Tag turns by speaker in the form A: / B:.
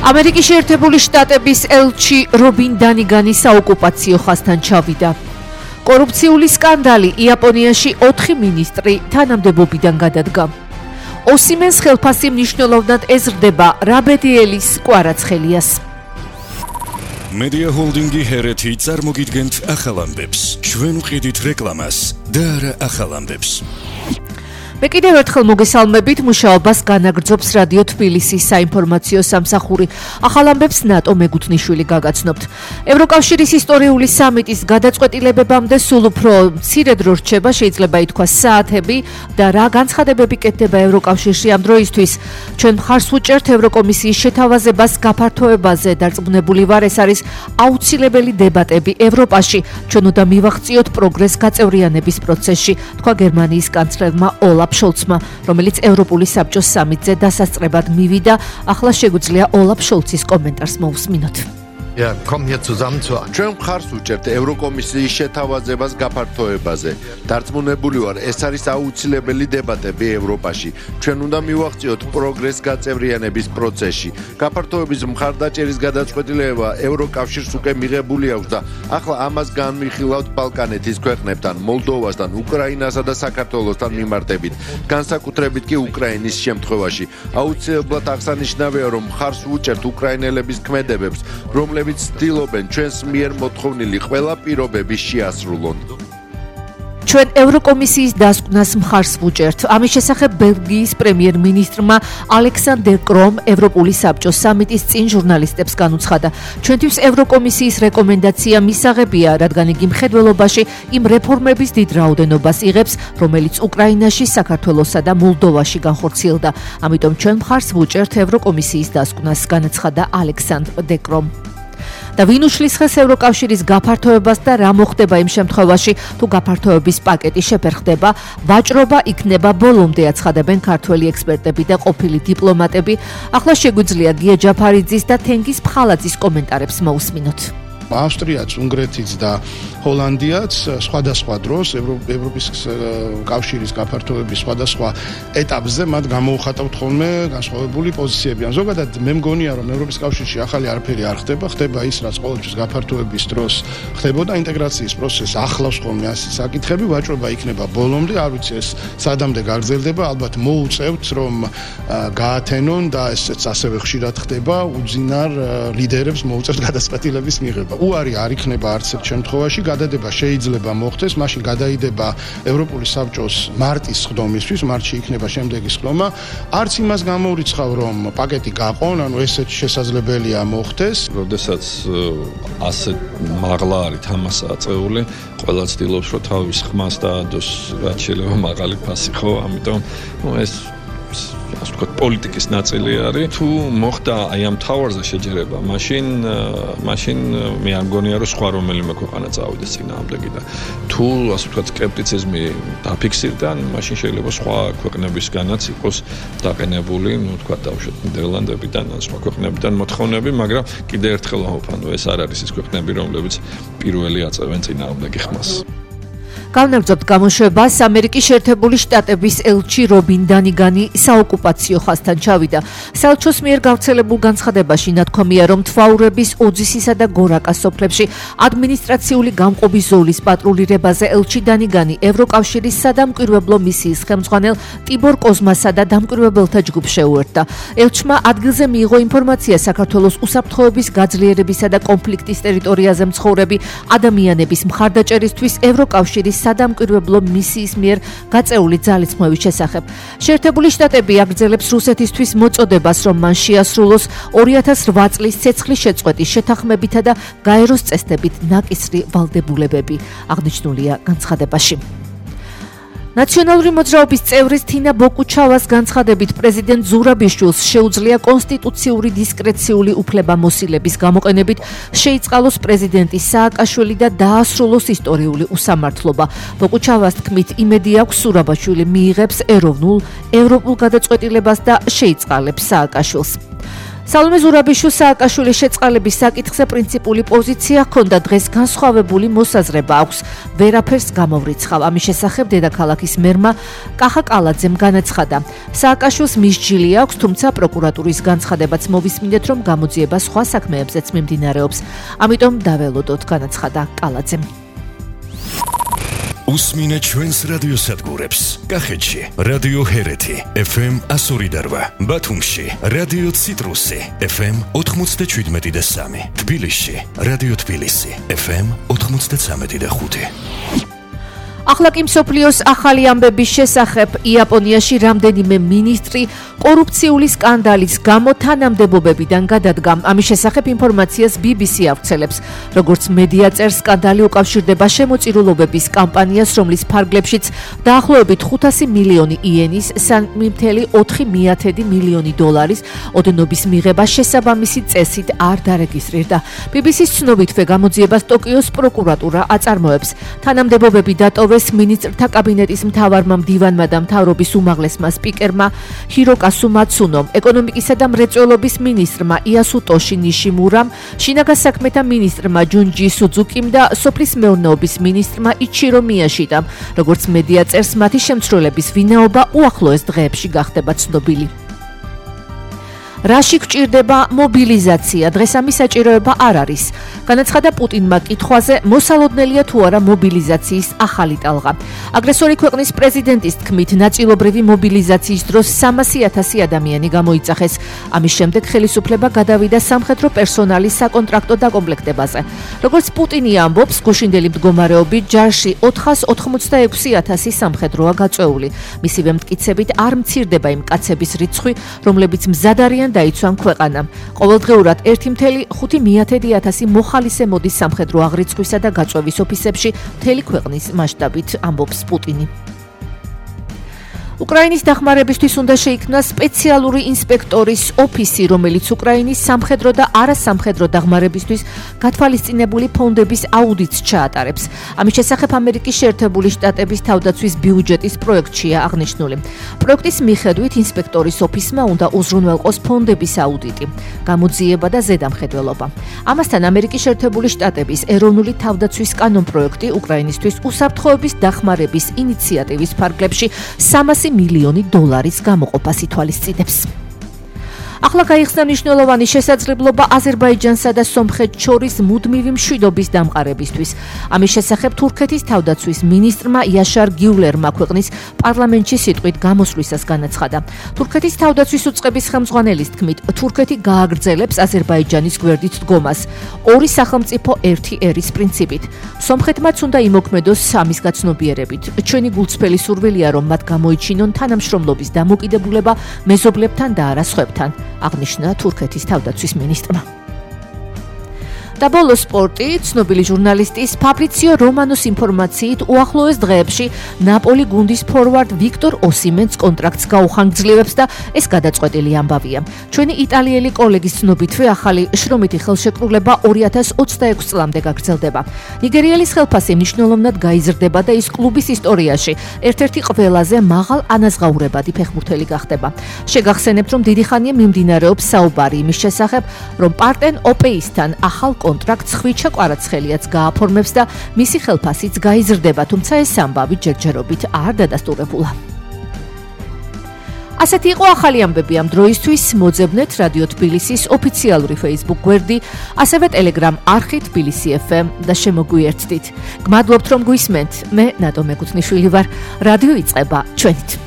A: ამერიკის შეერთებული შტატების ელჩი რობინ დანიგანი საოკუპაციო ხაზთან ჩავიდა. კორუფციული სკანდალი იაპონიაში 4 მინისტრი თანამდებობიდან გადადგა. ოსიმენს ხელფასი მნიშვნელოვნად ეზრდება რაბედიელის კვარაცხელიას.
B: Media Holdingi ჰერეთი წარმოგიდგენთ ახალ ამბებს. ჩვენ ვყიდით რეკლამას და არა ახალ ამბებს.
A: მე კიდევ ერთხელ მოგესალმებით, მუშაობას განაგრძობს რადიო თბილისის საინფორმაციო სამსახური. ახალ ამბებს ნატო მეგუთნიშვილი გაგაცნობთ. ევროკავშირის ისტორიული სამიტის გადაწყვეტილებებამდე სულ უფრო მცირე დრო რჩება, შეიძლება ითქვას საათები და რა განცხადებები კეთდება ევროკავშირში ამ დროისთვის. ჩვენ მხარს ვუჭერთ ევროკომისიის შეთავაზებას გაფართოებაზე. დარწმუნებული ვარ, ეს არის აუცილებელი დებატები ევროპაში. ჩვენ უნდა მივაღწიოთ პროგრესს გაწევრიანების პროცესში, თქვა გერმანიის კანცლერმა ოლაფ შოლცმა, რომელიც ევროპული საბჭოს სამიტზე დასასწრებად მივიდა. ახლა შეგვიძლია ოლაფ შოლცის კომენტარს მოусმინოთ.
C: Ja, kommen hier zusammen zu. ჩვენ მხარს ვუჭერთ ევროკომისიის შეთავაზებას გაფართოებაზე. დარწმუნებული ვარ, ეს არის აუცილებელი დებატები ევროპაში. ჩვენ უნდა მივაღწიოთ პროგრესს გაწევრიანების პროცესში. გაფართოების მხარდაჭერის გადაწყვეტილება ევროკავშირს უკვე მიღებული აქვს და ახლა ამას განვიხილავთ ბალკანეთის ქვეყნებთან, მოლდოვასთან, უკრაინასა და საქართველოსთან მიმართებით. განსაკუთრებით კი უკრაინის შემთხვევაში. აუცილებლად აღსანიშნავია, რომ მხარს ვუჭერთ უკრაინელების ქმედებებს, რომლებიც ცდილობენ ჩვენს მიერ მოთხოვნილი ყველა პირობების შეასრულონ.
A: ჩვენ ევროკომისიის დასკვნას მხარს ვუჭერთ. ამის შესახებ ბელგიის პრემიერ-მინისტრმა ალექსანდერ კრომ ევროპული საბჭოს სამიტის წინ ჟურნალისტებს განუცხადა. ჩვენთვის ევროკომისიის რეკომენდაცია მისაღებია, რადგან იგი მხედველობაში იმ რეფორმების დიდ რაოდენობას იღებს, რომელიც უკრაინაში, საქართველოსა და მოლდოვაში განხორციელდა. ამიტომ ჩვენ მხარს ვუჭერთ ევროკომისიის დასკვნას, განაცხადა ალექსანდრ დე კრომ. და ვინ უშლის ხელს ევროკავშირის გაფართოებას და რა მოხდება იმ შემთხვევაში, თუ გაფართოების პაკეტი შეფერხდება, ვაჭრობა იქნება ბოლომდე, აცხადებენ ქართველი ექსპერტები და ყოფილი დიპლომატები. ახლა შეგვიძლია გია ჯაფარიძის და თენგიზ ფხალაძის კომენტარებს მოусმინოთ.
D: ავსტრიაც, უნგრეთიც და ჰოლანდიაც სხვადასხვა დროს ევროპის კავშირის გაფართოების სხვადასხვა ეტაპზე მათ გამოუხატავთ ხოლმე განსხვავებული პოზიციები. ზოგადად მე მგონია, რომ ევროპის კავშირში ახალი არაფერი არ ხდება, ხდება ის, რაც ყოველთვის გაფართოების დროს ხდებოდა, ინტეგრაციის პროცესს ახლავს ხოლმე ასეთი საკითხები, ვაჭრობა იქნება ბოლომდე, არ ვიცი ეს სადამდე გაგრძელდება, ალბათ მოუწევთ, რომ გაათენონ და ესეც ასევე ხშირად ხდება, უძინარ ლიდერებს მოუწევთ გადაწყვეტილების მიღება. უარი არ იქნება არც ერთ შემთხვევაში, გადადება შეიძლება მოხდეს, მაშინ გადაიდება ევროპული საბჭოს მარტის სხდომისთვის, მარტში იქნება შემდეგი სხდომა. არც იმას გამოურიცხავ, რომ პაკეტი გაყონ, ანუ ესეც შესაძლებელია მოხდეს.
E: როდესაც ასეთ მაღლა არის თამასაა წეული, ყველა ცდილობს, რომ თავის ხმას დაადოს, რაც შეიძლება მაღალი ფასი ხო, ამიტომ ეს ასე ვთქვათ, პოლიტიკის ნაწილი არის. თუ მოხდა აი ამ თავარზე შეჯერება, მაშინ მე არ მგონია, რომ სხვა რომელიმე ქვეყანა წავიდეს წინააღმდეგი და თუ ასე ვთქვათ, სკეპტიციზმი დაფიქსირდა, მაშინ შეიძლება სხვა ქვეყნებისგანაც იყოს დაყენებული, ვთქვათ, დავუშვათ ნიდერლანდებიდან, სხვა ქვეყნებიდან მოთხოვნები, მაგრამ კიდევ ერთხელ ვამბობ, ეს არ არის ის ქვეყნები, რომლებიც პირველი აწევენ წინააღმდეგი ხმას.
A: განაგრძობთ გამოშვებას. ამერიკის შეერთებული შტატების ელჩი რობინ დანიგანი საოკუპაციო ხაზთან ჩავიდა. საელჩოს მიერ გავრცელებულ განცხადებაში ნათქვამია, რომ თვალურების ოძისისა და გორაკას სოფლებში ადმინისტრაციული გამყოფის ზოლის პატრულირებაზე ელჩი დანიგანი ევროკავშირის სადამკვირვებლო მისიის ხელმძღვანელ ტიბორ კოზმასა და დამკვირვებელთა ჯგუფს შეუერთდა. ელჩმა ადგილზე მიიღო ინფორმაცია საქართველოს უსაფრთხოების გაძლიერებისა და კონფლიქტის ტერიტორიაზე მცხოვრები ადამიანების მხარდაჭერისთვის ევროკავშირის სადამკვირვებლო მისიის მიერ გაწეული ძალისხმევის შესახებ. შეერთებული შტატები აგრძელებს რუსეთისთვის მოწოდებას, რომ მან შეასრულოს 2008 წლის ცეცხლის შეწყვეტის შეთანხმებითა და გაეროს წესდებით ნაკისრი ვალდებულებები, აღნიშნულია განცხადებაში. ნაციონალური მოძრაობის წევრის თინა ბოკუჩავას განცხადებით, პრეზიდენტ ზურაბიშვილს შეუძლია კონსტიტუციური დისკრეციული უფლებამოსილების გამოყენებით შეიწყალოს პრეზიდენტის სააკაშვილი და დაასრულოს ისტორიული უსამართლობა. ბოკუჩავას თქმით, იმედი აქვს ზურაბიშვილი მიიღებს ეროვნულ, ევროპულ გადაწყვეტილებას და შეიწყალებს სააკაშვილს. სალომე ზურაბიშვილს სააკაშვილის შეწყალების საკითხზე პრინციპული პოზიცია ჰქონდა, დღეს განსხვავებული მოსაზრება აქვს, ვერაფერს გამოვრიცხავ. ამის შესახებ დედაქალაქის მერმა კახა კალაძემ განაცხადა. სააკაშვილს მისჯილი აქვს, თუმცა პროკურატურის განცხადებაც მოვისმინეთ, რომ გამოძიება სხვა საქმეებზეც მიმდინარეობს. ამიტომ დაველოდოთ, განაცხადა კალაძემ.
B: უსმინეთ ჩვენს რადიოსადგურებს. კახეთში რადიო ჰერეთი FM 102.8, ბათუმში რადიო ციტრუსი FM 97.3, თბილისში რადიო თბილისი FM 93.5.
A: ახლა კი მსოფლიოს ახალი ამბების შესახებ. იაპონიაში რამდენიმე მინისტრი კორუფციული სკანდალის გამო თანამდებობებიდან გადადგა. ამის შესახებ ინფორმაციას BBC ავრცელებს. როგორც მედია წერს, სკანდალი უკავშირდება შემოწირულობების კამპანიას, რომლის ფარგლებშიც დაახლოებით 500 მილიონი იენის, 3.4 მილიონი დოლარის ოდენობის მიღება შესაბამისი წესით არ დარეგისტრირდა. BBC-ს ცნობითვე გამოძიებას ტოკიოს პროკურატურა აწარმოებს. თანამდებობები დატოვეს მინისტრთა კაბინეტის მთავარმა მდივანმა და მთავრობის უმაღლესმა სპიკერმა ჰიროკასუ მაცუნომ, ეკონომიკისა და მრეწველობის მინისტრმა იასუტოში ნიშიმურამ, შინაგან საქმეთა მინისტრმა ჯუნჯი სუძუკიმ და სოფლის მეურნეობის მინისტრმა იჩირო მიაშიტამ. როგორც მედია წერს, მათი შემცვლელების ვინაობა უახლოეს დღეებში გახდება ცნობილი. რაში გჭირდება მობილიზაცია? დღეს ამის საჭიროება არ არის. განაცხადა პუტინმა კითხვაზე, მოსალოდნელია თუ არა მობილიზაციის ახალი ტალღა. აგრესორი ქვეყნის პრეზიდენტის თქმით, ნაწილობრივი მობილიზაციის დროს 300,000 ადამიანი გამოიძახეს. ამის შემდეგ ხელისუფლება გადავიდა სამხედრო პერსონალის საკონტრაქტო დაკომპლექტებაზე. როგორც პუტინი ამბობს, გუშინდელი მდგომარეობით ჯარში 486,000 სამხედროა გაწეული. მისივე მტკიცებით არ მცირდება იმ კაცების რიცხვი, რომლებიც მზად არიან დაიცვან ქვეყანამ. ყოველდღიურად 1.5 მოხალისე მოდის სამხედრო აღრიცხვისა და გაწვევის ოფისებში მთელი ქვეყნის მასშტაბით, ამბობს პუტინი. უკრაინის დახმარებისთვის უნდა შეიქმნა სპეციალური ინსპექტორის ოფისი, რომელიც უკრაინის სამხედრო და არასამხედრო დახმარებისთვის გათვალისწინებული ფონდების აუდიტს ჩაატარებს. ამის შესახებ ამერიკის შეერთებული შტატების თავდაცვის ბიუჯეტის პროექტშია აღნიშნული. პროექტის მიხედვით ინსპექტორის ოფისმა უნდა უზრუნველყოს ფონდების აუდიტი, გამოძიება და ზედამხედველობა. ამასთან ამერიკის შეერთებული შტატების ეროვნული თავდაცვის კანონპროექტი უკრაინისთვის უსაფრთხოების დახმარების ინიციატივის ფარგლებში 300 მილიონი დოლარის გამოყოფას ითვალისწინებს. ახლა გაიხსნა მნიშვნელოვანი შესაძლებლობა აზერბაიჯანსა და სომხეთს შორის მუდმივი მშვიდობის დამყარებისთვის. ამის შესახებ თურქეთის თავდაცვის მინისტრმა იაშარ გიულერმა ქვეყნის პარლამენტში სიტყვით გამოსვლისას განაცხადა. თურქეთის თავდაცვის უწყების ხელმძღვანელის თქმით, თურქეთი გააგრძელებს აზერბაიჯანის გვერდით დგომას, ორი სახელმწიფო ერთი ერის პრინციპით. სომხეთმაც უნდა იმოქმედოს ამის გაცნობიერებით. ჩვენი გულწრფელი სურვილია, რომ მათ გამოიჩინონ თანამშრომლობის დამოკიდებულება მეზობლებთან და არა სხვებთან, აღნიშნა თურქეთის თავდაცვის მინისტრმა. და ბოლოს სპორტი, ცნობილი ჟურნალისტის ფაბრიციო რომანოს ინფორმაციით უახლოეს დღეებში ნაპოლი გუნდის ფორვარდ ვიქტორ ოსიმენს კონტრაქტს გაუხანგრძლივებს და ეს გადაწყვეტილი ამბავია. ჩვენი იტალიელი კოლეგის ცნობითვე ახალი შრომითი ხელშეკრულება 2026 წლამდე გაგრძელდება. ნიგერიელის ხელფასი მნიშვნელოვნად გაიზრდება და ის კლუბის ისტორიაში ერთ-ერთი ყველაზე მაღალ ანაზღაურებადი ფეხბურთელი გახდება. შეგახსენებთ, რომ დიდი ხანია მიმდინარეობს საუბარი იმის შესახებ, რომ პარტენ ოპეისთან ახალ კონტრაქტს ხვიჩა კვარაცხელიაც გააფორმებს და მისი ხელფასიც გაიზრდება, თუმცა ეს ამბავი ჯერჯერობით არ დადასტურებულა. ასეთი იყო ახალი ამბები ამ დროისთვის. მოძებნეთ რადიო თბილისის ოფიციალური Facebook გვერდი, ასევე Telegram არხი თბილისი FM და შემოგვიერთდით. გმადლობთ, რომ გვისმენთ. მე ნატო მეკუთვნიშვილი ვარ. რადიო იწყება ჩვენით.